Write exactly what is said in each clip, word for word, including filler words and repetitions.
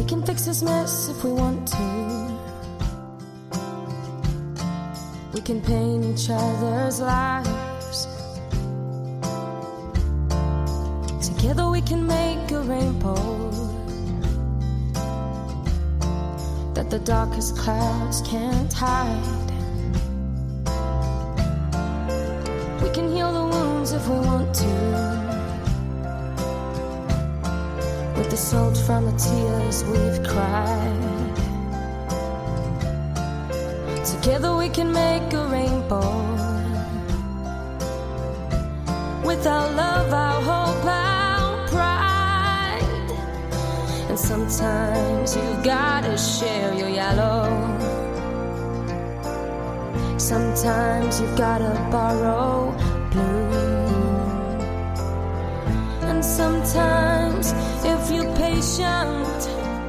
can fix this mess if we want to. We can paint each other's lives. Together we can make a rainbow that the darkest clouds can't hide. We can heal the wounds if we want to, with the salt from the tears we've cried. Together we can make a rainbow, with our love, our hope, our pride. And sometimes you've gotta share your yellow. Sometimes you've gotta borrow blue. And sometimes, if you're patient,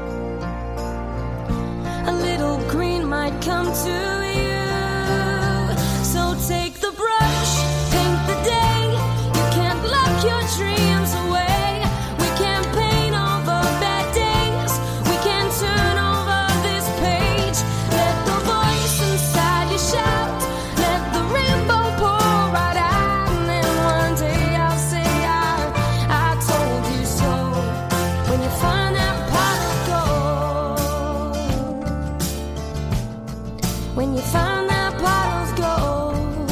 a little green might come to you. So take the brush, paint the day. You can't lock your dreams away. We can paint over bad days. We can turn over this page. Let the voice inside you shout. Let the rainbow pour right out. And then one day I'll say I, I told you so. When you find that pot of gold, when you find that pot of gold.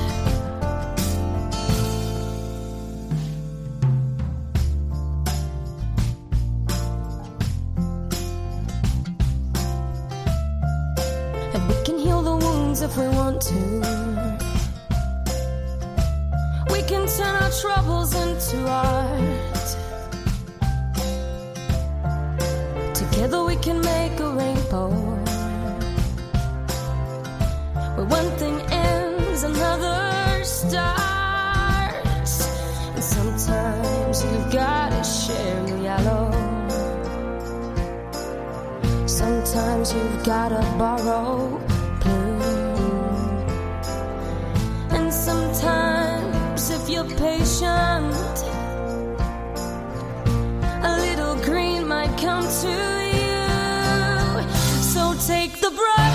And we can heal the wounds if we want to. We can turn our troubles into art. Together we can make a rainbow, where one thing ends, another starts. And sometimes you've gotta share your yellow. Sometimes you've gotta borrow blue. And sometimes, if you're patient, a little green might come to you. So take the brush,